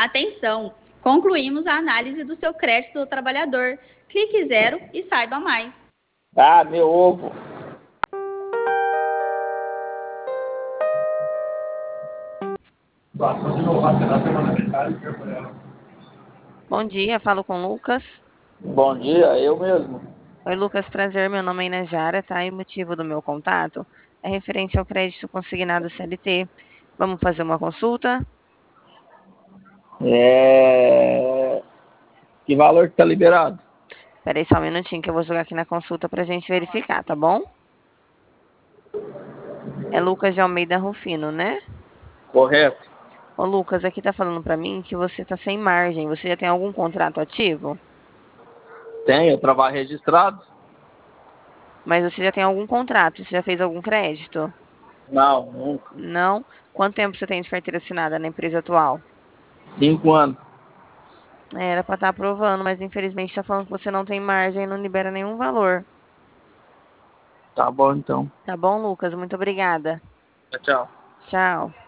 Atenção! Concluímos a análise do seu crédito do trabalhador. Clique 0 e saiba mais. Ah, meu ovo. Bom dia, falo com o Lucas. Bom dia, eu mesmo. Oi, Lucas, prazer. Meu nome é Inês Jara, tá? E o motivo do meu contato é referente ao crédito consignado CLT. Vamos fazer uma consulta? Que valor que tá liberado? Espera aí só um minutinho que eu vou jogar aqui na consulta pra gente verificar, tá bom? É Lucas de Almeida Rufino, né? Correto? Ô, Lucas, aqui tá falando pra mim que você tá sem margem. Você já tem algum contrato ativo? Tem, eu trabalho registrado? Mas você já tem algum contrato? Você já fez algum crédito? Não, nunca. Não? Quanto tempo você tem de carteira assinada na empresa atual? 5 anos. Era pra estar aprovando, mas infelizmente tá falando que você não tem margem e não libera nenhum valor. Tá bom, então. Tá bom, Lucas? Muito obrigada. Tchau, tchau. Tchau.